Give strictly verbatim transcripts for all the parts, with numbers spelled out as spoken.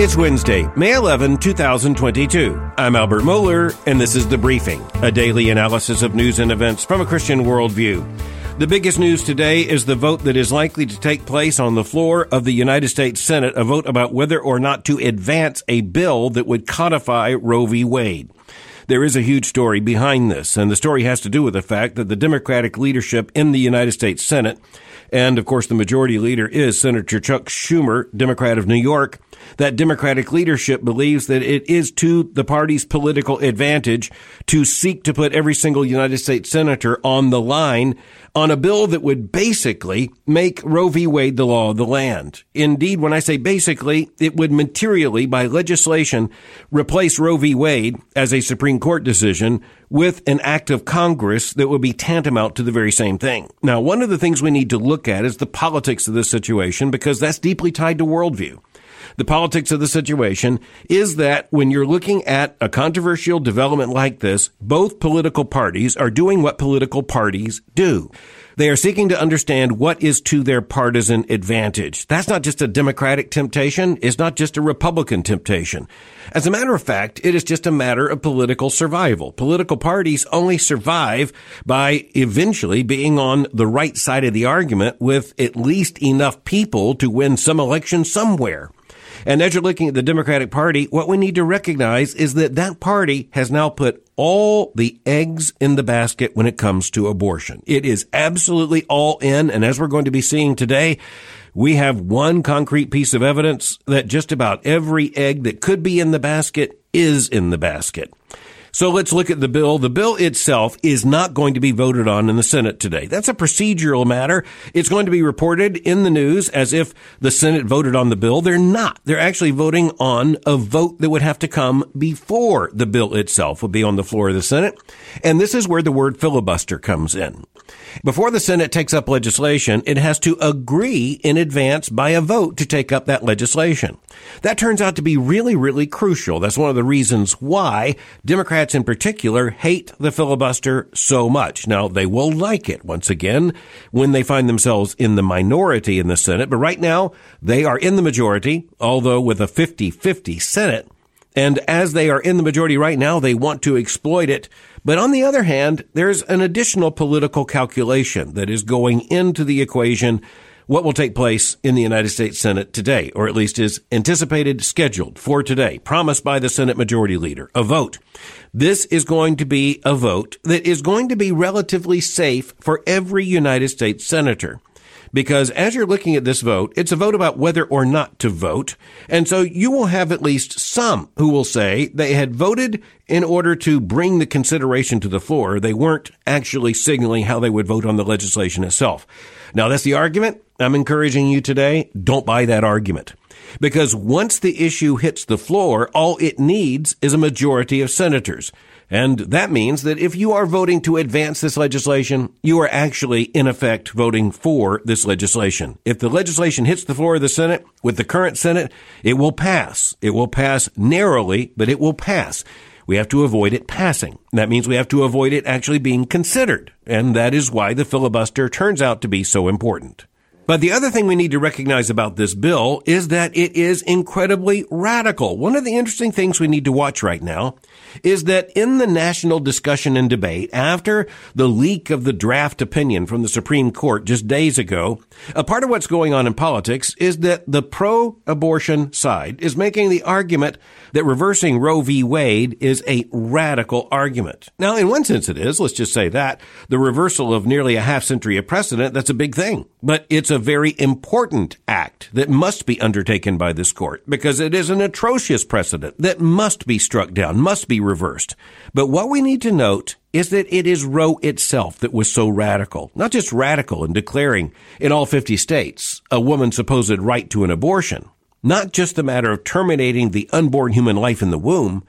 It's Wednesday, May eleventh, twenty twenty-two. I'm Albert Mohler, and this is The Briefing, a daily analysis of news and events from a Christian worldview. The biggest news today is the vote that is likely to take place on the floor of the United States Senate, a vote about whether or not to advance a bill that would codify Roe v. Wade. There is a huge story behind this, and the story has to do with the fact that the Democratic leadership in the United States Senate, and of course the majority leader is Senator Chuck Schumer, Democrat of New York, that Democratic leadership believes that it is to the party's political advantage to seek to put every single United States senator on the line on a bill that would basically make Roe v. Wade the law of the land. Indeed, when I say basically, it would materially, by legislation, replace Roe v. Wade as a Supreme Court decision with an act of Congress that would be tantamount to the very same thing. Now, one of the things we need to look at is the politics of this situation, because that's deeply tied to worldview. The politics of the situation is that when you're looking at a controversial development like this, both political parties are doing what political parties do. They are seeking to understand what is to their partisan advantage. That's not just a Democratic temptation. It's not just a Republican temptation. As a matter of fact, it is just a matter of political survival. Political parties only survive by eventually being on the right side of the argument with at least enough people to win some election somewhere. And as you're looking at the Democratic Party, what we need to recognize is that that party has now put all the eggs in the basket when it comes to abortion. It is absolutely all in. And as we're going to be seeing today, we have one concrete piece of evidence that just about every egg that could be in the basket is in the basket. So let's look at the bill. The bill itself is not going to be voted on in the Senate today. That's a procedural matter. It's going to be reported in the news as if the Senate voted on the bill. They're not. They're actually voting on a vote that would have to come before the bill itself would be on the floor of the Senate. And this is where the word filibuster comes in. Before the Senate takes up legislation, it has to agree in advance by a vote to take up that legislation. That turns out to be really, really crucial. That's one of the reasons why Democrats in particular hate the filibuster so much. Now, they will like it, once again, when they find themselves in the minority in the Senate. But right now, they are in the majority, although with a fifty-fifty Senate. And as they are in the majority right now, they want to exploit it. But on the other hand, there's an additional political calculation that is going into the equation, what will take place in the United States Senate today, or at least is anticipated, scheduled for today, promised by the Senate Majority Leader, a vote. This is going to be a vote that is going to be relatively safe for every United States senator. Because as you're looking at this vote, it's a vote about whether or not to vote. And so you will have at least some who will say they had voted in order to bring the consideration to the floor. They weren't actually signaling how they would vote on the legislation itself. Now, that's the argument. I'm encouraging you today, don't buy that argument. Because once the issue hits the floor, all it needs is a majority of senators. And that means that if you are voting to advance this legislation, you are actually, in effect, voting for this legislation. If the legislation hits the floor of the Senate, with the current Senate, it will pass. It will pass narrowly, but it will pass. We have to avoid it passing. That means we have to avoid it actually being considered. And that is why the filibuster turns out to be so important. But the other thing we need to recognize about this bill is that it is incredibly radical. One of the interesting things we need to watch right now is that in the national discussion and debate after the leak of the draft opinion from the Supreme Court just days ago, a part of what's going on in politics is that the pro-abortion side is making the argument that reversing Roe v. Wade is a radical argument. Now, in one sense it is. Let's just say that. The reversal of nearly a half century of precedent, that's a big thing. But it's a very important act that must be undertaken by this court because it is an atrocious precedent that must be struck down, must be reversed. But what we need to note is that it is Roe itself that was so radical, not just radical in declaring in all fifty states a woman's supposed right to an abortion, not just the matter of terminating the unborn human life in the womb,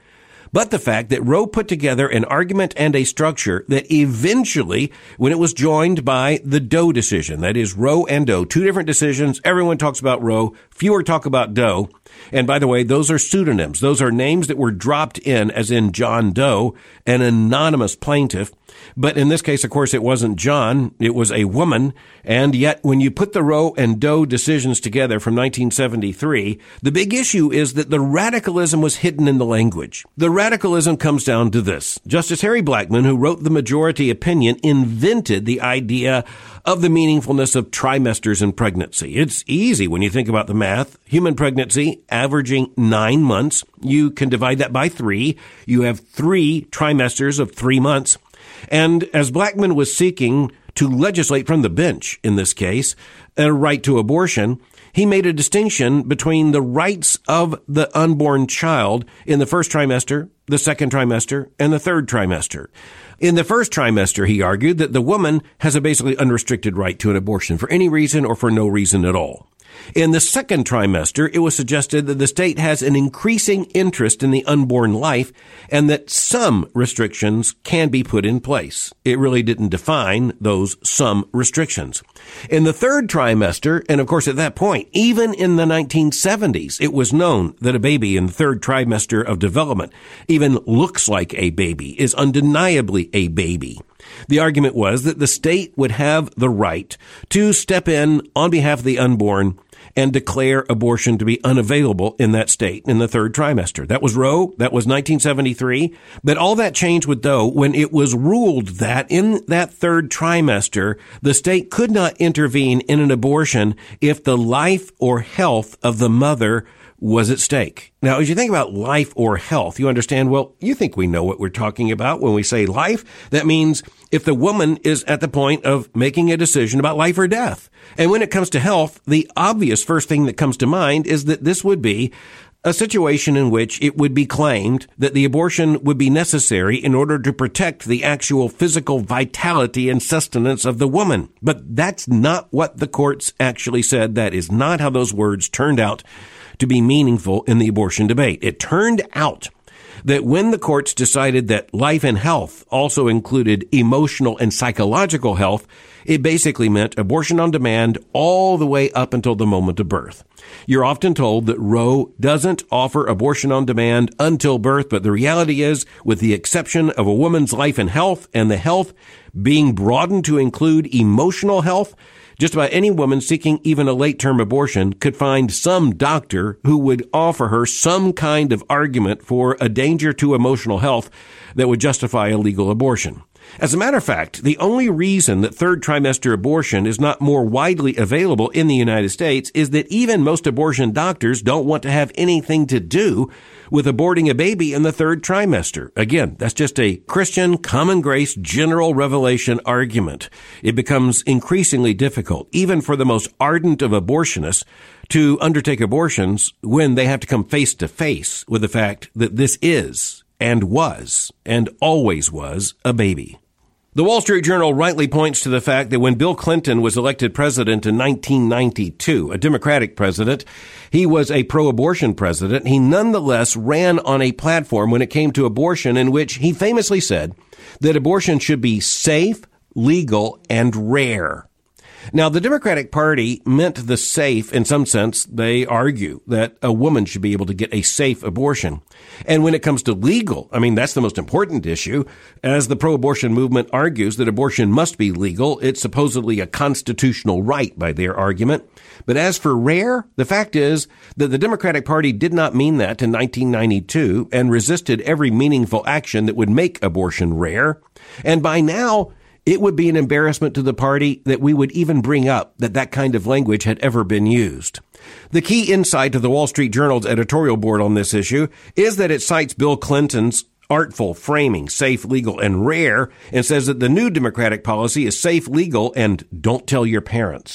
but the fact that Roe put together an argument and a structure that eventually, when it was joined by the Doe decision, that is Roe and Doe, two different decisions. Everyone talks about Roe, fewer talk about Doe. And by the way, those are pseudonyms. Those are names that were dropped in, as in John Doe, an anonymous plaintiff. But in this case, of course, it wasn't John. It was a woman. And yet, when you put the Roe and Doe decisions together from nineteen seventy-three, the big issue is that the radicalism was hidden in the language. The radicalism comes down to this. Justice Harry Blackmun, who wrote the majority opinion, invented the idea of the meaningfulness of trimesters in pregnancy. It's easy when you think about the math. Human pregnancy averaging nine months. You can divide that by three. You have three trimesters of three months. And as Blackmun was seeking to legislate from the bench, in this case, a right to abortion, he made a distinction between the rights of the unborn child in the first trimester, the second trimester, and the third trimester. In the first trimester, he argued that the woman has a basically unrestricted right to an abortion for any reason or for no reason at all. In the second trimester, it was suggested that the state has an increasing interest in the unborn life and that some restrictions can be put in place. It really didn't define those some restrictions. In the third trimester, and of course at that point, even in the nineteen seventies, it was known that a baby in the third trimester of development even looks like a baby, is undeniably a baby. The argument was that the state would have the right to step in on behalf of the unborn and declare abortion to be unavailable in that state in the third trimester. That was Roe. That was nineteen seventy-three. But all that changed with Doe when it was ruled that in that third trimester, the state could not intervene in an abortion if the life or health of the mother was at stake. Now, as you think about life or health, you understand, well, you think we know what we're talking about when we say life. That means if the woman is at the point of making a decision about life or death. And when it comes to health, the obvious first thing that comes to mind is that this would be a situation in which it would be claimed that the abortion would be necessary in order to protect the actual physical vitality and sustenance of the woman. But that's not what the courts actually said. That is not how those words turned out to be meaningful in the abortion debate. It turned out that when the courts decided that life and health also included emotional and psychological health, it basically meant abortion on demand all the way up until the moment of birth. You're often told that Roe doesn't offer abortion on demand until birth, but the reality is, with the exception of a woman's life and health and the health being broadened to include emotional health, just about any woman seeking even a late-term abortion could find some doctor who would offer her some kind of argument for a danger to emotional health that would justify a legal abortion. As a matter of fact, the only reason that third trimester abortion is not more widely available in the United States is that even most abortion doctors don't want to have anything to do with aborting a baby in the third trimester. Again, that's just a Christian, common grace, general revelation argument. It becomes increasingly difficult, even for the most ardent of abortionists, to undertake abortions when they have to come face to face with the fact that this is and was and always was a baby. The Wall Street Journal rightly points to the fact that when Bill Clinton was elected president in nineteen ninety-two, a Democratic president, he was a pro-abortion president. He nonetheless ran on a platform when it came to abortion in which he famously said that abortion should be safe, legal, and rare. Now, the Democratic Party meant the safe in some sense. They argue that a woman should be able to get a safe abortion. And when it comes to legal, I mean, that's the most important issue. As the pro-abortion movement argues that abortion must be legal, it's supposedly a constitutional right by their argument. But as for rare, the fact is that the Democratic Party did not mean that in nineteen ninety-two and resisted every meaningful action that would make abortion rare. And by now, it would be an embarrassment to the party that we would even bring up that that kind of language had ever been used. The key insight of the Wall Street Journal's editorial board on this issue is that it cites Bill Clinton's artful framing, safe, legal, and rare, and says that the new Democratic policy is safe, legal, and don't tell your parents.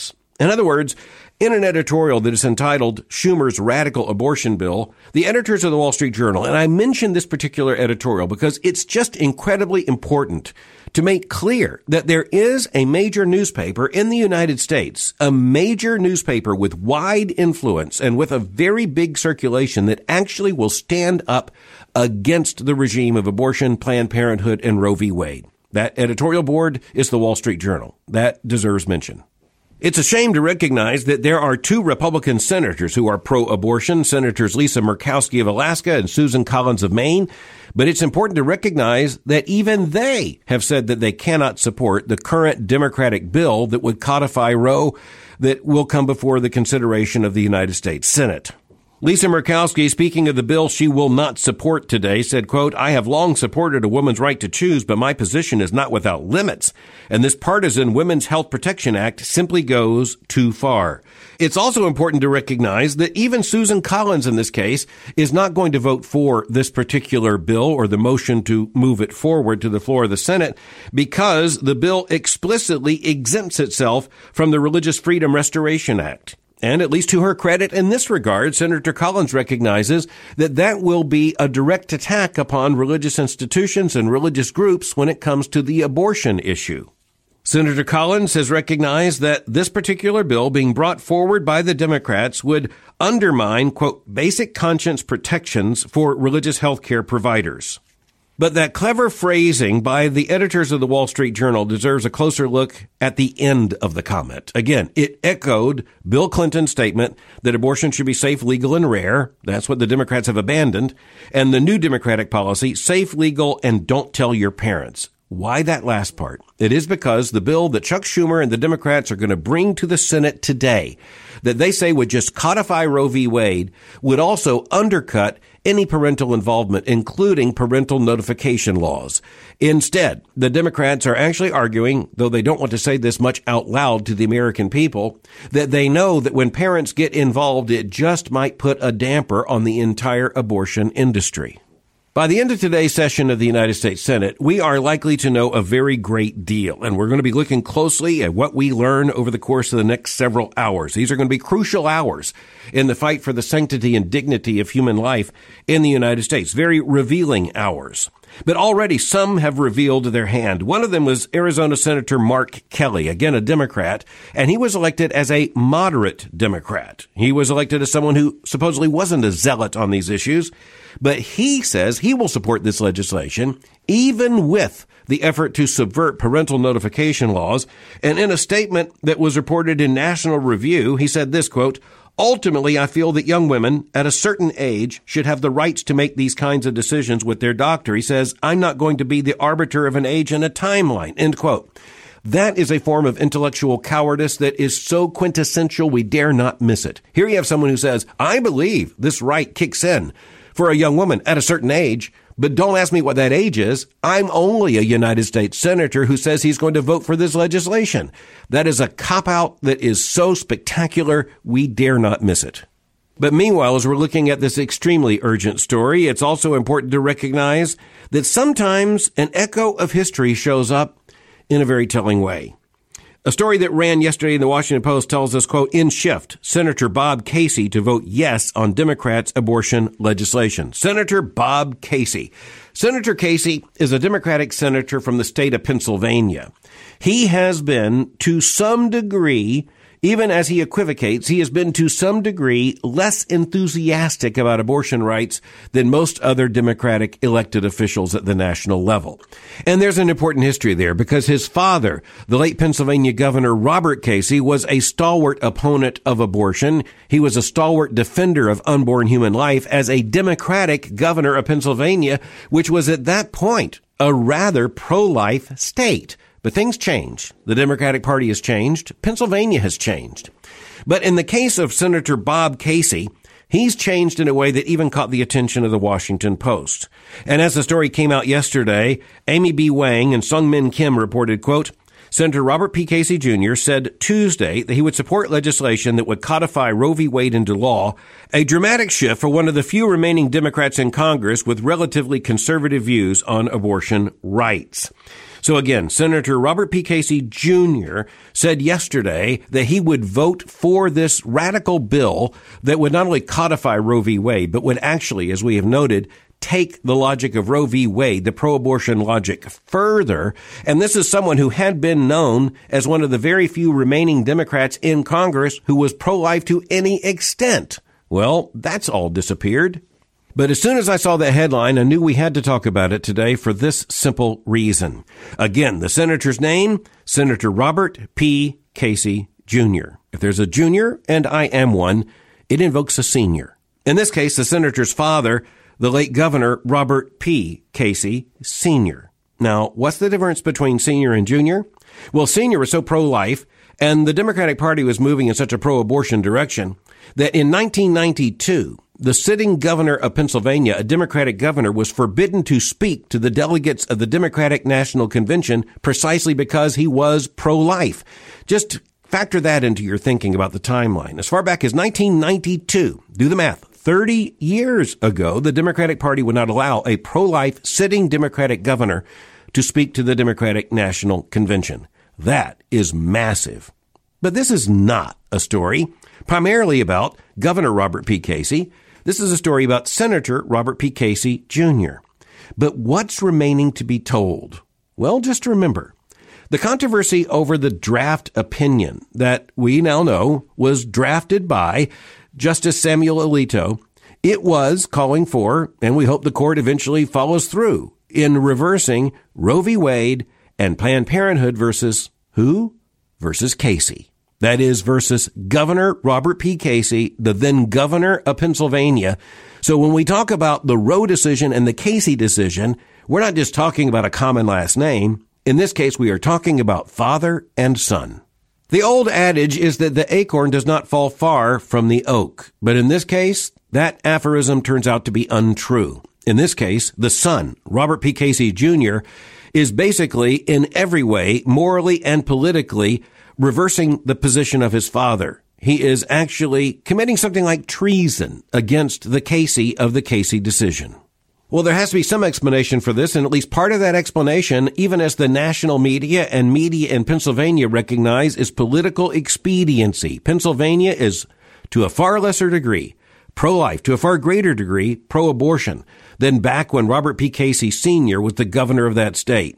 In other words, in an editorial that is entitled Schumer's Radical Abortion Bill, the editors of the Wall Street Journal, and I mention this particular editorial because it's just incredibly important to make clear that there is a major newspaper in the United States, a major newspaper with wide influence and with a very big circulation that actually will stand up against the regime of abortion, Planned Parenthood, and Roe v. Wade. That editorial board is the Wall Street Journal. That deserves mention. It's a shame to recognize that there are two Republican senators who are pro-abortion, Senators Lisa Murkowski of Alaska and Susan Collins of Maine. But it's important to recognize that even they have said that they cannot support the current Democratic bill that would codify Roe that will come before the consideration of the United States Senate. Lisa Murkowski, speaking of the bill she will not support today, said, quote, "I have long supported a woman's right to choose, but my position is not without limits. And this partisan Women's Health Protection Act simply goes too far." It's also important to recognize that even Susan Collins in this case is not going to vote for this particular bill or the motion to move it forward to the floor of the Senate because the bill explicitly exempts itself from the Religious Freedom Restoration Act. And at least to her credit in this regard, Senator Collins recognizes that that will be a direct attack upon religious institutions and religious groups when it comes to the abortion issue. Senator Collins has recognized that this particular bill being brought forward by the Democrats would undermine, quote, basic conscience protections for religious health care providers. But that clever phrasing by the editors of the Wall Street Journal deserves a closer look at the end of the comment. Again, it echoed Bill Clinton's statement that abortion should be safe, legal, and rare. That's what the Democrats have abandoned. And the new Democratic policy, safe, legal, and don't tell your parents. Why that last part? It is because the bill that Chuck Schumer and the Democrats are going to bring to the Senate today, that they say would just codify Roe v. Wade, would also undercut any parental involvement, including parental notification laws. Instead, the Democrats are actually arguing, though they don't want to say this much out loud to the American people, that they know that when parents get involved, it just might put a damper on the entire abortion industry. By the end of today's session of the United States Senate, we are likely to know a very great deal, and we're going to be looking closely at what we learn over the course of the next several hours. These are going to be crucial hours in the fight for the sanctity and dignity of human life in the United States, very revealing hours. But already some have revealed their hand. One of them was Arizona Senator Mark Kelly, again a Democrat, and he was elected as a moderate Democrat. He was elected as someone who supposedly wasn't a zealot on these issues, but he says he will support this legislation, even with the effort to subvert parental notification laws. And in a statement that was reported in National Review, he said this, quote, "Ultimately, I feel that young women at a certain age should have the rights to make these kinds of decisions with their doctor." He says, "I'm not going to be the arbiter of an age and a timeline," end quote. That is a form of intellectual cowardice that is so quintessential we dare not miss it. Here you have someone who says, I believe this right kicks in for a young woman at a certain age, but don't ask me what that age is. I'm only a United States senator who says he's going to vote for this legislation. That is a cop-out that is so spectacular, we dare not miss it. But meanwhile, as we're looking at this extremely urgent story, it's also important to recognize that sometimes an echo of history shows up in a very telling way. A story that ran yesterday in the Washington Post tells us, quote, "In shift, Senator Bob Casey to vote yes on Democrats' abortion legislation." Senator Bob Casey. Senator Casey is a Democratic senator from the state of Pennsylvania. He has been, to some degree, even as he equivocates, he has been to some degree less enthusiastic about abortion rights than most other Democratic elected officials at the national level. And there's an important history there because his father, the late Pennsylvania Governor Robert Casey, was a stalwart opponent of abortion. He was a stalwart defender of unborn human life as a Democratic governor of Pennsylvania, which was at that point a rather pro-life state. But things change. The Democratic Party has changed. Pennsylvania has changed. But in the case of Senator Bob Casey, he's changed in a way that even caught the attention of the Washington Post. And as the story came out yesterday, Amy B. Wang and Sung Min Kim reported, quote, Senator Robert P. Casey Junior said Tuesday that he would support legislation that would codify Roe v. Wade into law, a dramatic shift for one of the few remaining Democrats in Congress with relatively conservative views on abortion rights. So again, Senator Robert P. Casey Junior said yesterday that he would vote for this radical bill that would not only codify Roe v. Wade, but would actually, as we have noted, take the logic of Roe v. Wade, the pro-abortion logic, further. And this is someone who had been known as one of the very few remaining Democrats in Congress who was pro-life to any extent. Well, that's all disappeared. But as soon as I saw that headline, I knew we had to talk about it today for this simple reason. Again, the senator's name, Senator Robert P. Casey Junior If there's a junior, and I am one, it invokes a senior. In this case, the senator's father, the late Governor Robert P. Casey Senior Now, what's the difference between senior and junior? Well, senior was so pro-life, and the Democratic Party was moving in such a pro-abortion direction, that in nineteen ninety-two, the sitting governor of Pennsylvania, a Democratic governor, was forbidden to speak to the delegates of the Democratic National Convention precisely because he was pro-life. Just factor that into your thinking about the timeline. As far back as nineteen ninety-two, do the math, thirty years ago, the Democratic Party would not allow a pro-life sitting Democratic governor to speak to the Democratic National Convention. That is massive. But this is not a story primarily about Governor Robert P. Casey. This is a story about Senator Robert P. Casey Junior But what's remaining to be told? Well, just remember, the controversy over the draft opinion that we now know was drafted by Justice Samuel Alito, it was calling for, and we hope the court eventually follows through, in reversing Roe v. Wade and Planned Parenthood versus who? Versus Casey. That is, versus Governor Robert P. Casey, the then governor of Pennsylvania. So when we talk about the Roe decision and the Casey decision, we're not just talking about a common last name. In this case, we are talking about father and son. The old adage is that the acorn does not fall far from the oak. But in this case, that aphorism turns out to be untrue. In this case, the son, Robert P. Casey Junior, is basically in every way, morally and politically, reversing the position of his father. He is actually committing something like treason against the Casey of the Casey decision. Well, there has to be some explanation for this, and at least part of that explanation, even as the national media and media in Pennsylvania recognize, is political expediency. Pennsylvania is, to a far lesser degree, pro-life, to a far greater degree, pro-abortion, than back when Robert P. Casey Senior was the governor of that state.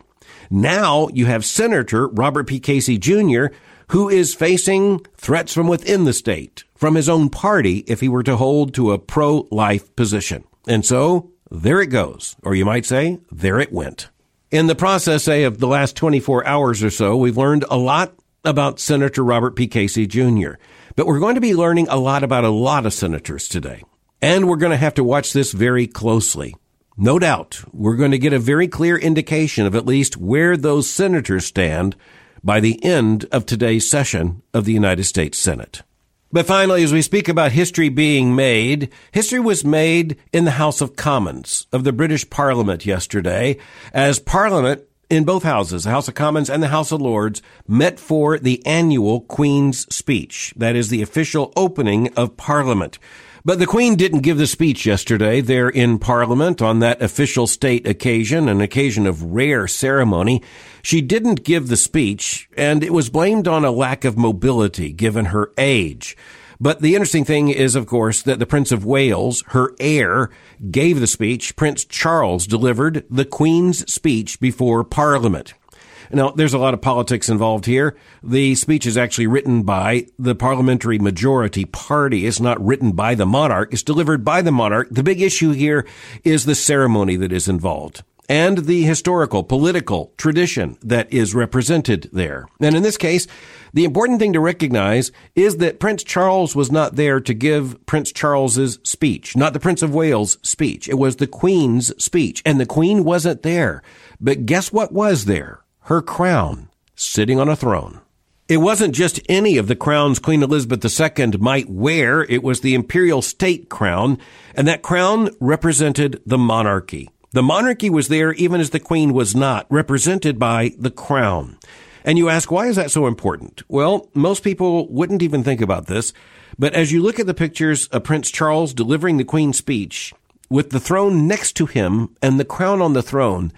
Now you have Senator Robert P. Casey Junior, who is facing threats from within the state, from his own party, if he were to hold to a pro-life position. And so, there it goes. Or you might say, there it went. In the process, say, of the last twenty-four hours or so, we've learned a lot about Senator Robert P. Casey Junior But we're going to be learning a lot about a lot of senators today. And we're going to have to watch this very closely. No doubt, we're going to get a very clear indication of at least where those senators stand by the end of today's session of the United States Senate. But finally, as we speak about history being made, history was made in the House of Commons of the British Parliament yesterday, as Parliament in both houses, the House of Commons and the House of Lords, met for the annual Queen's Speech. That is the official opening of Parliament. But the Queen didn't give the speech yesterday there in Parliament on that official state occasion, an occasion of rare ceremony. She didn't give the speech, and it was blamed on a lack of mobility given her age. But the interesting thing is, of course, that the Prince of Wales, her heir, gave the speech. Prince Charles delivered the Queen's speech before Parliament. Now, there's a lot of politics involved here. The speech is actually written by the parliamentary majority party. It's not written by the monarch. It's delivered by the monarch. The big issue here is the ceremony that is involved and the historical, political tradition that is represented there. And in this case, the important thing to recognize is that Prince Charles was not there to give Prince Charles's speech, not the Prince of Wales' speech. It was the Queen's speech, and the Queen wasn't there. But guess what was there? Her crown, sitting on a throne. It wasn't just any of the crowns Queen Elizabeth the Second might wear. It was the imperial state crown, and that crown represented the monarchy. The monarchy was there even as the Queen was not, represented by the crown. And you ask, why is that so important? Well, most people wouldn't even think about this, but as you look at the pictures of Prince Charles delivering the Queen's speech, with the throne next to him and the crown on the throne,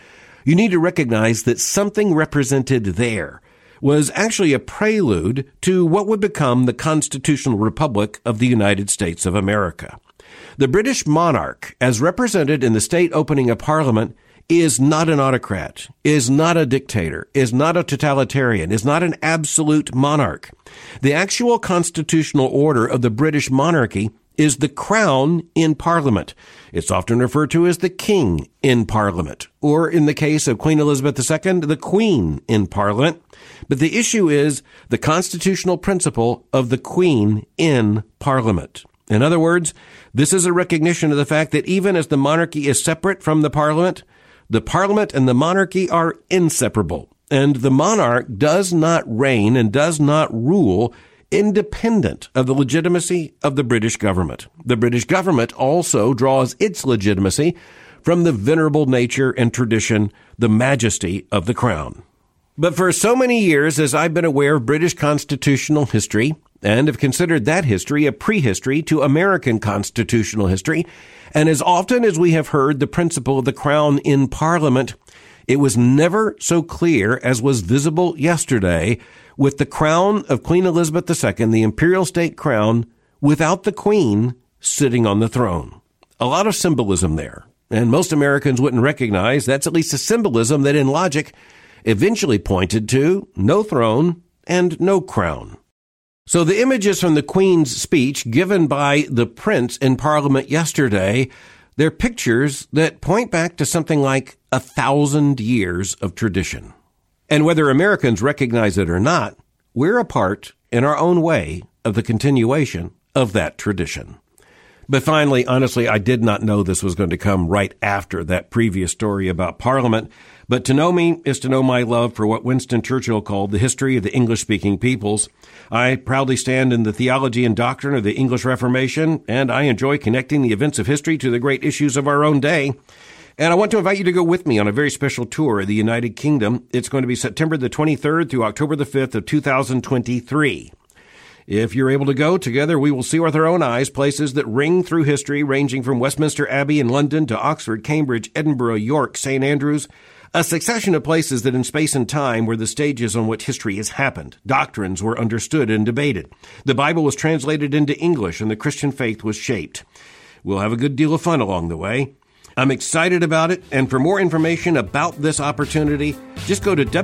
you need to recognize that something represented there was actually a prelude to what would become the Constitutional Republic of the United States of America. The British monarch, as represented in the state opening of Parliament, is not an autocrat, is not a dictator, is not a totalitarian, is not an absolute monarch. The actual constitutional order of the British monarchy is the crown in Parliament. It's often referred to as the king in Parliament, or in the case of Queen Elizabeth the Second, the queen in Parliament. But the issue is the constitutional principle of the queen in Parliament. In other words, this is a recognition of the fact that even as the monarchy is separate from the Parliament, the Parliament and the monarchy are inseparable, and the monarch does not reign and does not rule independent of the legitimacy of the British government. The British government also draws its legitimacy from the venerable nature and tradition, the majesty of the crown. But for so many years as I've been aware of British constitutional history, and have considered that history a prehistory to American constitutional history, and as often as we have heard the principle of the crown in Parliament, it was never so clear as was visible yesterday with the crown of Queen Elizabeth the Second, the imperial state crown, without the queen sitting on the throne. A lot of symbolism there, and most Americans wouldn't recognize that's at least a symbolism that in logic eventually pointed to no throne and no crown. So the images from the Queen's speech given by the Prince in Parliament yesterday, they're pictures that point back to something like a thousand years of tradition. And whether Americans recognize it or not, we're a part, in our own way, of the continuation of that tradition. But finally, honestly, I did not know this was going to come right after that previous story about Parliament. But to know me is to know my love for what Winston Churchill called the history of the English-speaking peoples. I proudly stand in the theology and doctrine of the English Reformation, and I enjoy connecting the events of history to the great issues of our own day. And I want to invite you to go with me on a very special tour of the United Kingdom. It's going to be September the twenty-third through October the fifth of two thousand twenty-three. If you're able to go, together we will see with our own eyes places that ring through history, ranging from Westminster Abbey in London to Oxford, Cambridge, Edinburgh, York, Saint Andrews, a succession of places that in space and time were the stages on which history has happened. Doctrines were understood and debated. The Bible was translated into English and the Christian faith was shaped. We'll have a good deal of fun along the way. I'm excited about it, and for more information about this opportunity, just go to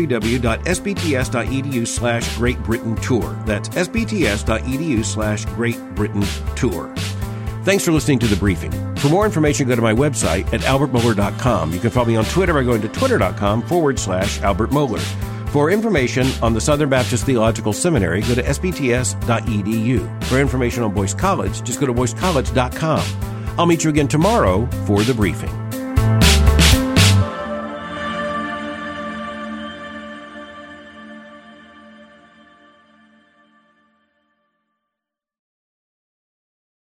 www.sbts.edu slash Great Britain Tour. That's sbts.edu slash Great Britain Tour. Thanks for listening to The Briefing. For more information, go to my website at albert mohler dot com. You can follow me on Twitter by going to twitter.com forward slash Albert Mohler. For information on the Southern Baptist Theological Seminary, go to s b t s dot e d u. For information on Boyce College, just go to boyce college dot com. I'll meet you again tomorrow for The Briefing.